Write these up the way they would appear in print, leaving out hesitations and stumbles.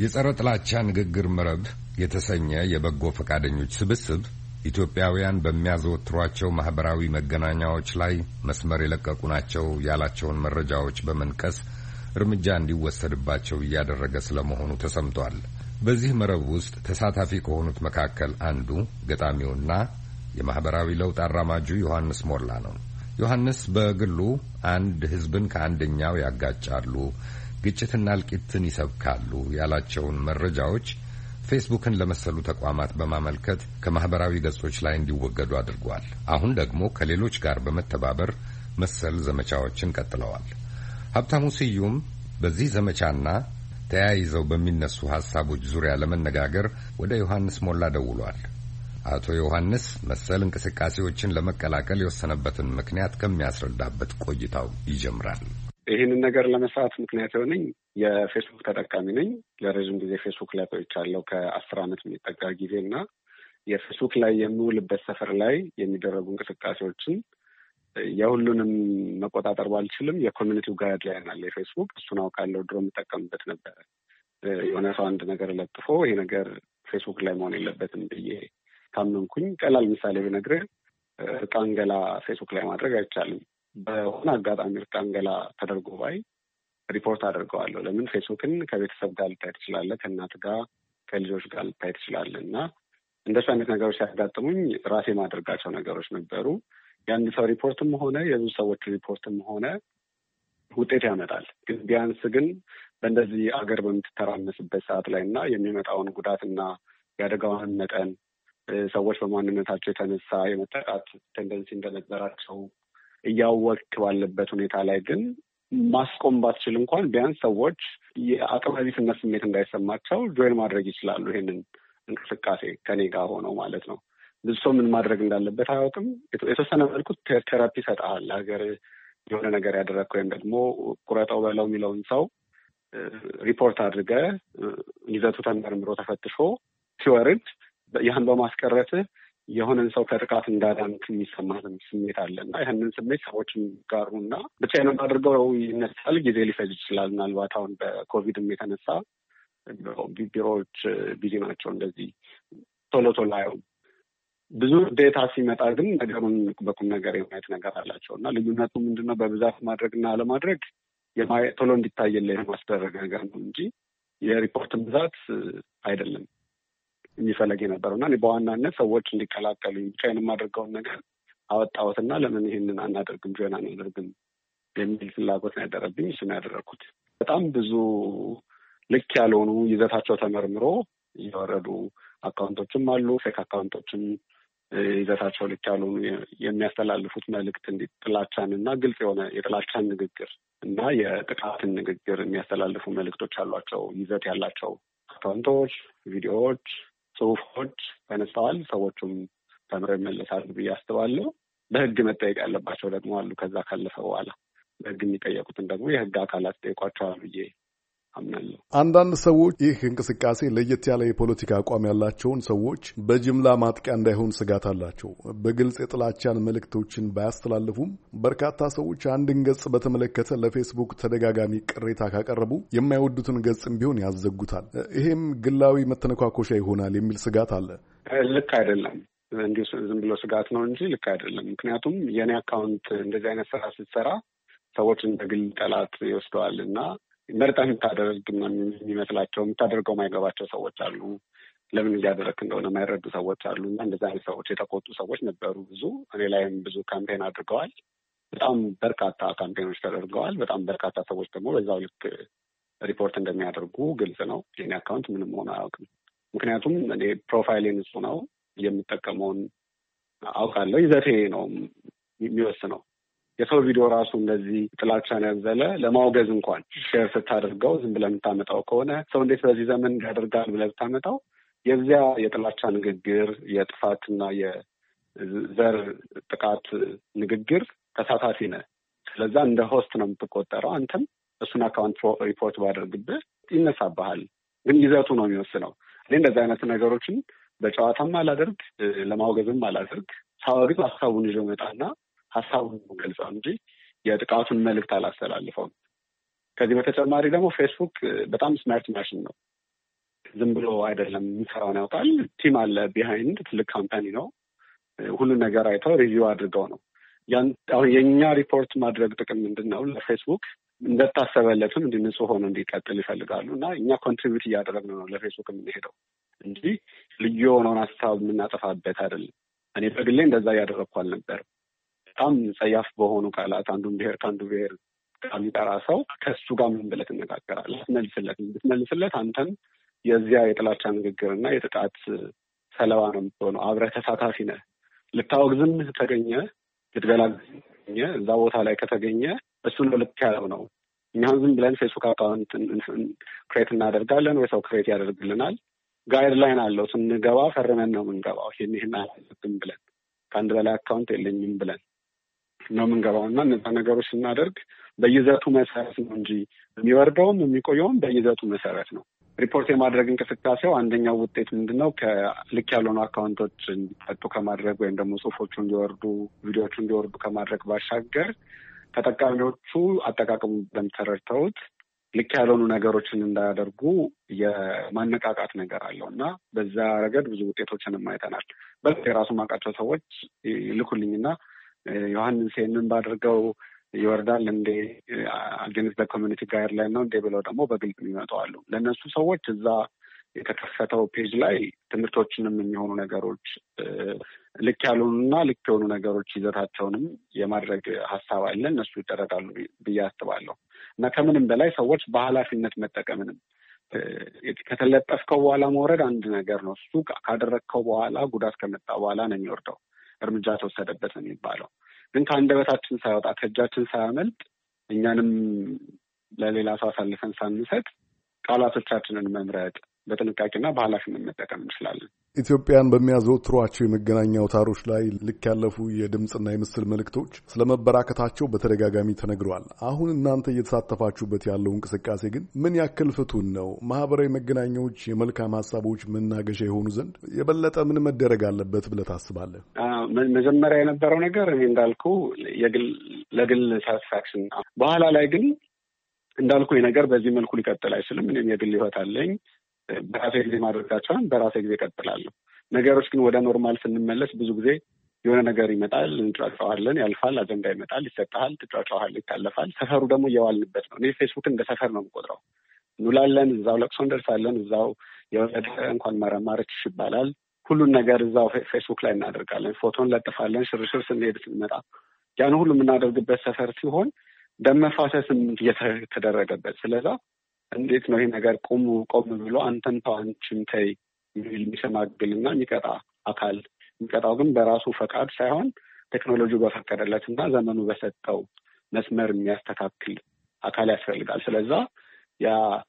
የጸረ ጥላቻ ንግግር መረብ የተሰኘ የበጎ ፈቃደኞች ስብስብ ኢትዮጵያውያን በሚያዘወትሯቸው ማህበራዊ መገናኛዎች ላይ መስመር የለቀቁ ናቸው ያላቸውን መረጃዎች በመንቀስ እርምጃ እንዲወሰድባቸው እያደረገ ስለመሆኑ ተሰምቷል። በዚህ መረብ ውስጥ ተሳታፊ ከሆኑት መካከል አንዱ ገጣሚውና የማህበራዊ ለውጥ አራማጁ ዮሐንስ ሞላ ነው። ዮሐንስ በግሉ አንድ ህዝብን ከአንደኛው ያጋጫሉ፣ ግጭትና እልቂትን ይሰብካሉ ያላቸውን መረጃዎች ፌስቡክን ለመሰሉ ተቋማት በማመልከት ከማህበራዊ ገጾች ላይ እንዲወገዱ አድርጓል። አሁን ደግሞ ከሌሎች ጋር በመተባበር መሰል ዘመቻዎችን ቀጥለዋል። ሀብታሙ ስዩም በዚህ ዘመቻና ተያይዘው በሚነሱ ሐሳቦች ዙሪያ ለመነጋገር ወደ ዮሐንስ ሞላ ደውሏል። አቶ ዮሐንስ መሰል እንቅስቃሴዎችን ለመቀላቀል የወሰነበትን ምክንያት ከሚያስረዳበት ቆይታው ይጀምራል። ይህንን ነገር ለመስራት ምክንያት የሆነኝ የፌስቡክ ተጠቃሚ ነኝ። ለረዥም ጊዜ ፌስቡክ ላይ ቆይቻለሁ። ከ10 ዓመት የሚጠጋ ጊዜ እና የፌስቡክ ላይ የምውልበት ሰፈር ላይ የሚደረጉ እንቅስቃሴዎችን የሁሉንም መቆጣጠር ባልችልም የኮሚኒቲው ጋይድላይን አለ የፌስቡክ፣ እሱን አውቃለሁ። ድሮ የምጠቀምበት ነበረ። የሆነ ሰው አንድ ነገር ለጥፎ ይሄ ነገር ፌስቡክ ላይ መሆን የለበትም ብዬ ታመንኩኝ። ቀላል ምሳሌ ብነግርህ እርቃን ገላ ፌስቡክ ላይ ማድረግ አይቻልም። በሆነ አጋጣሚ እርቃን ገላ ተደርጎ ባይ ሪፖርት አድርገዋለሁ። ለምን ፌስቡክን ከቤተሰብ ጋር ልታይ ትችላለህ፣ ከእናት ጋር ከልጆች ጋር ልታይ ትችላለህ። እና እንደሱ አይነት ነገሮች ሲያጋጥሙኝ ራሴ ማድረጋቸው ነገሮች ነበሩ። የአንድ ሰው ሪፖርትም ሆነ የብዙ ሰዎች ሪፖርትም ሆነ ውጤት ያመጣል። ግን ቢያንስ ግን በእንደዚህ አገር በምትተራመስበት ሰዓት ላይ እና የሚመጣውን ጉዳትና የአደጋውን መጠን ሰዎች በማንነታቸው የተነሳ የመጠቃት ቴንደንሲ እንደነበራቸው እያወቅ ባለበት ሁኔታ ላይ ግን ማስቆም ባትችል እንኳን ቢያንስ ሰዎች የአቅመ ቢስነት ስሜት እንዳይሰማቸው ጆይን ማድረግ ይችላሉ። ይሄንን እንቅስቃሴ ከኔ ጋር ሆነው ማለት ነው። ብዙ ሰው ምን ማድረግ እንዳለበት አያውቅም። የተወሰነ መልኩ ቴራፒ ይሰጥሃል። ሀገር የሆነ ነገር ያደረግከው ወይም ደግሞ ቁረጠው በለው የሚለውን ሰው ሪፖርት አድርገህ ይዘቱ ተመርምሮ ተፈትሾ ሲወርድ ያህን በማስቀረትህ የሆነን ሰው ከጥቃት እንዳዳንክ የሚሰማህ ስሜት አለ እና ይህንን ስሜት ሰዎችም ጋሩና ብቻዬን አድርገው ይነሳል። ጊዜ ሊፈጅ ይችላል። ምናልባት አሁን በኮቪድም የተነሳ ቢሮዎች ቢዚ ናቸው። እንደዚህ ቶሎ አየውም። ብዙ ዴታ ሲመጣ ግን ነገሩን በቁም ነገር የማየት ነገር አላቸው እና ልዩነቱ ምንድነው? በብዛት ማድረግና አለማድረግ ቶሎ እንዲታየልህ የማስደረግ ነገር ነው እንጂ የሪፖርትን ብዛት አይደለም የሚፈለግ የነበረው እና በዋናነት ሰዎች እንዲቀላቀሉ ብቻዬን የማደርገውን ነገር አወጣሁትና ለምን ይሄንን አናደርግም ጆይን አናደርግም የሚል ፍላጎት ነው ያደረብኝ። እሱ ነው ያደረኩት። በጣም ብዙ ልክ ያልሆኑ ይዘታቸው ተመርምሮ የወረዱ አካውንቶችም አሉ። ፌክ አካውንቶችም ይዘታቸው ልክ ያልሆኑ የሚያስተላልፉት መልእክት ጥላቻን እና ግልጽ የሆነ የጥላቻን ንግግር እና የጥቃትን ንግግር የሚያስተላልፉ መልእክቶች አሏቸው። ይዘት ያላቸው አካውንቶች፣ ቪዲዮዎች፣ ጽሁፎች ተነስተዋል። ሰዎቹም ተምረው ይመለሳሉ ብዬ አስባለሁ። በህግ መጠየቅ ያለባቸው ደግሞ አሉ። ከዛ ካለፈ በኋላ በህግ የሚጠየቁትን ደግሞ የህግ አካላት ጠይቋቸዋል ብዬ አምናለሁ። አንዳንድ ሰዎች ይህ እንቅስቃሴ ለየት ያለ የፖለቲካ አቋም ያላቸውን ሰዎች በጅምላ ማጥቂያ እንዳይሆን ስጋት አላቸው። በግልጽ የጥላቻን መልእክቶችን ባያስተላልፉም በርካታ ሰዎች አንድን ገጽ በተመለከተ ለፌስቡክ ተደጋጋሚ ቅሬታ ካቀረቡ የማይወዱትን ገጽም ቢሆን ያዘጉታል። ይሄም ግላዊ መተነኳኮሻ ይሆናል የሚል ስጋት አለ። ልክ አይደለም። እንዲሁ ዝም ብሎ ስጋት ነው እንጂ ልክ አይደለም። ምክንያቱም የኔ አካውንት እንደዚህ አይነት ስራ ስትሰራ ሰዎችን በግል ጠላት ይወስደዋል እና መርጠህ የምታደርግ የሚመስላቸው የምታደርገው ማይገባቸው ሰዎች አሉ። ለምን እያደረግክ እንደሆነ የማይረዱ ሰዎች አሉ እና እንደዚህ አይነት ሰዎች የተቆጡ ሰዎች ነበሩ ብዙ። እኔ ላይም ብዙ ካምፔን አድርገዋል። በጣም በርካታ ካምፔኖች ተደርገዋል። በጣም በርካታ ሰዎች ደግሞ በዛው ልክ ሪፖርት እንደሚያደርጉ ግልጽ ነው። የኔ አካውንት ምንም ሆነ አያውቅም። ምክንያቱም እኔ ፕሮፋይሌን እሱ ነው የምጠቀመውን አውቃለሁ። ይዘቴ ነው የሚወስነው። የሰው ቪዲዮ ራሱ እንደዚህ ጥላቻን ያዘለ ለማውገዝ እንኳን ሼር ስታደርገው ዝም ብለህ የምታመጣው ከሆነ ሰው እንዴት በዚህ ዘመን ያደርጋል ብለህ ብታመጣው የዚያ የጥላቻ ንግግር የጥፋትና የዘር ጥቃት ንግግር ተሳታፊ ነህ። ስለዛ እንደ ሆስት ነው የምትቆጠረው። አንተም እሱን አካውንት ሪፖርት ባደርግብህ ይነሳብሃል። ግን ይዘቱ ነው የሚወስነው። እኔ እንደዚህ አይነት ነገሮችን በጨዋታም አላደርግ፣ ለማውገዝም አላደርግ። ሳወግዝ ሀሳቡን ይዞ መጣና ሀሳቡን ገልጸው እንጂ የጥቃቱን መልእክት አላስተላልፈውም። ከዚህ በተጨማሪ ደግሞ ፌስቡክ በጣም ስማርት ማሽን ነው። ዝም ብሎ አይደለም የሚሰራውን ያውቃል። ቲም አለ ቢሃይንድ፣ ትልቅ ካምፓኒ ነው። ሁሉን ነገር አይተው ሪቪው አድርገው ነው አሁን የእኛ ሪፖርት ማድረግ ጥቅም ምንድን ነው? ለፌስቡክ እንደታሰበለትም ንጹህ ሆኖ እንዲቀጥል ይፈልጋሉ እና እኛ ኮንትሪቢዩት እያደረግን ነው ለፌስቡክ የምንሄደው እንጂ ልዩ የሆነውን ሀሳብ የምናጠፋበት አይደለም። እኔ በግሌ እንደዛ እያደረግኩ አልነበርም። በጣም ጸያፍ በሆኑ ቃላት አንዱን ብሔር ከአንዱ ብሔር የሚጠራ ሰው ከእሱ ጋር ምን ብለህ ትነጋገራለህ? ብትመልስለት አንተም የዚያ የጥላቻ ንግግርና የጥቃት ሰለባ ነው የምትሆነው። አብረህ ተሳታፊ ነህ። ልታወግዝም ተገኘ፣ ልትገላግዝም ተገኘ፣ እዛ ቦታ ላይ ከተገኘ እሱ ነው ልክ ያለው ነው። እኛም ዝም ብለን ፌስቡክ አካውንት ክሬት እናደርጋለን ወይ ሰው ክሬት ያደርግልናል። ጋይድ ላይን አለው። ስንገባ ፈርመን ነው የምንገባው። ይህን አላደርግም ብለን ከአንድ በላይ አካውንት የለኝም ብለን ነው የምንገባው እና እነዛ ነገሮች ስናደርግ በይዘቱ መሰረት ነው እንጂ የሚወርደውም የሚቆየውም በይዘቱ መሰረት ነው። ሪፖርት የማድረግ እንቅስቃሴው አንደኛው ውጤት ምንድን ነው? ከልክ ያልሆኑ አካውንቶች እንዲጠጡ ከማድረግ ወይም ደግሞ ጽሁፎቹ እንዲወርዱ፣ ቪዲዮቹ እንዲወርዱ ከማድረግ ባሻገር ተጠቃሚዎቹ አጠቃቀሙ ተረድተውት ልክ ያልሆኑ ነገሮችን እንዳያደርጉ የማነቃቃት ነገር አለው እና በዛ ረገድ ብዙ ውጤቶችንም አይተናል። በዚህ የራሱ ማውቃቸው ሰዎች ይልኩልኝና ዮሐንስ ይህንን ባድርገው ይወርዳል እንዴ አጌንስት ኮሚኒቲ ጋይድ ላይ ነው እንዴ ብለው ደግሞ በግልጽ የሚመጡ አሉ። ለእነሱ ሰዎች እዛ የተከፈተው ፔጅ ላይ ትምህርቶችንም የሚሆኑ ነገሮች ልክ ያልሆኑና ልክ የሆኑ ነገሮች ይዘታቸውንም የማድረግ ሀሳብ አለ። እነሱ ይደረጋሉ ብዬ አስባለሁ እና ከምንም በላይ ሰዎች በኃላፊነት መጠቀምንም ከተለጠፍከው በኋላ መውረድ አንድ ነገር ነው። እሱ ካደረግከው በኋላ ጉዳት ከመጣ በኋላ ነው የሚወርደው፣ እርምጃ ተወሰደበት ነው የሚባለው። ግን ከአንደበታችን ሳይወጣ ከእጃችን ሳያመልጥ እኛንም ለሌላ ሰው አሳልፈን ሳንሰጥ ቃላቶቻችንን መምረጥ በጥንቃቄና በኃላፊነት መጠቀም እንችላለን። ኢትዮጵያን በሚያዘወትሯቸው የመገናኛ አውታሮች ላይ ልክ ያለፉ የድምፅና የምስል መልእክቶች ስለመበራከታቸው በተደጋጋሚ ተነግረዋል። አሁን እናንተ እየተሳተፋችሁበት ያለው እንቅስቃሴ ግን ምን ያክል ፍቱን ነው? ማህበራዊ መገናኛዎች የመልካም ሀሳቦች መናገሻ የሆኑ ዘንድ የበለጠ ምን መደረግ አለበት ብለህ ታስባለህ? መጀመሪያ የነበረው ነገር እኔ እንዳልኩ ለግል ሳቲስፋክሽን፣ በኋላ ላይ ግን እንዳልኩ ነገር በዚህ መልኩ ሊቀጥል አይችልም። እኔም የግል ህይወት አለኝ። በራሴ ጊዜ ማድረጋቸውን በራሴ ጊዜ ቀጥላለሁ። ነገሮች ግን ወደ ኖርማል ስንመለስ ብዙ ጊዜ የሆነ ነገር ይመጣል፣ እንጫጫዋለን፣ ያልፋል። አጀንዳ ይመጣል፣ ይሰጥሃል፣ ትጫጫዋለህ፣ ይታለፋል። ሰፈሩ ደግሞ እየዋልንበት ነው። እኔ ፌስቡክ እንደ ሰፈር ነው የምቆጥረው። እንውላለን፣ እዛው ለቅሶ እንደርሳለን፣ እዛው የወለደ እንኳን መረማረች ይባላል። ሁሉን ነገር እዛው ፌስቡክ ላይ እናደርጋለን። ፎቶን ለጥፋለን፣ ሽርሽር ስንሄድ ስንመጣ ያን ሁሉ የምናደርግበት ሰፈር ሲሆን ደም መፋሰስም እየተደረገበት ስለዛ እንዴት ነው ይሄ ነገር ቆም ብሎ አንተን ተው አንቺን ተይ የሚሸማግልና የሚቀጣ አካል የሚቀጣው ግን በራሱ ፈቃድ ሳይሆን ቴክኖሎጂው በፈቀደለትና ዘመኑ በሰጠው መስመር የሚያስተካክል አካል ያስፈልጋል። ስለዛ ያ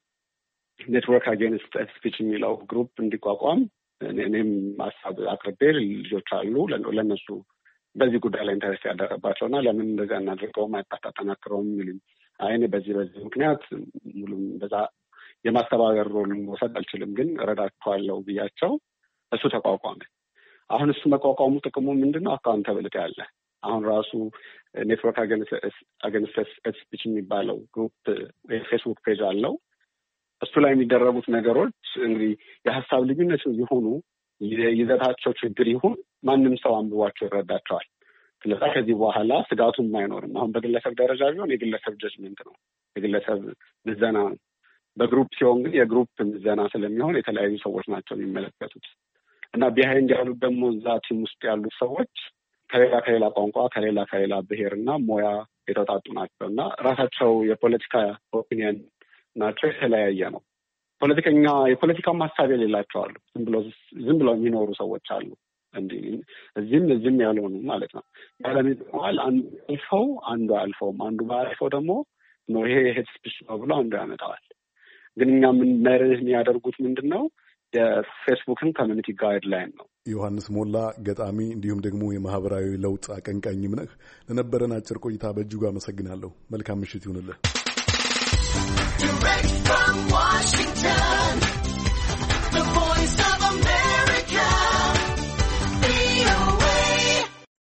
ኔትወርክ አጌንስት ስፒች የሚለው ግሩፕ እንዲቋቋም እኔም ሀሳብ አቅርቤ ልጆች አሉ ለእነሱ በዚህ ጉዳይ ላይ ኢንተረስት ያደረባቸውና ለምን እንደዚያ እናድርገው አታጠናክረውም የሚሉኝ አይኔ በዚህ ምክንያት ሙሉም በዛ የማስተባበር ሮልን መውሰድ አልችልም፣ ግን እረዳቸዋለሁ ብያቸው እሱ ተቋቋመ። አሁን እሱ መቋቋሙ ጥቅሙ ምንድን ነው? አካውንታብሊቲ አለ። አሁን ራሱ ኔትወርክ አገንስት ስፒች የሚባለው ግሩፕ የፌስቡክ ፔጅ አለው። እሱ ላይ የሚደረጉት ነገሮች እንግዲህ የሀሳብ ልዩነት ይሁኑ ይዘታቸው ችግር ይሁን ማንም ሰው አንብቧቸው ይረዳቸዋል። ስለዛ ከዚህ በኋላ ስጋቱም አይኖርም። አሁን በግለሰብ ደረጃ ቢሆን የግለሰብ ጀጅመንት ነው፣ የግለሰብ ምዘና ነው። በግሩፕ ሲሆን ግን የግሩፕ ምዘና ስለሚሆን የተለያዩ ሰዎች ናቸው የሚመለከቱት እና ቢሃይንድ ያሉት ደግሞ እዛ ቲም ውስጥ ያሉት ሰዎች ከሌላ ቋንቋ ከሌላ ብሔርና ሙያ የተውጣጡ ናቸው እና ራሳቸው የፖለቲካ ኦፒኒየን ናቸው፣ የተለያየ ነው። የፖለቲካም ሀሳብ የሌላቸው አሉ። ዝም ብለው የሚኖሩ ሰዎች አሉ። እንዲህ እዚህም ያልሆኑ ማለት ነው። ያለሚባል አንዱ አልፈውም አንዱ ባልፈው ደግሞ ነው ይሄ ሄት ስፒች ነው ብሎ አንዱ ያመጣዋል። ግን እኛ መርህ የሚያደርጉት ምንድን ነው? የፌስቡክን ኮሚኒቲ ጋይድ ላይን ነው። ዮሐንስ ሞላ ገጣሚ፣ እንዲሁም ደግሞ የማህበራዊ ለውጥ አቀንቃኝም ነህ። ለነበረን አጭር ቆይታ በእጅጉ አመሰግናለሁ። መልካም ምሽት ይሁንልህ።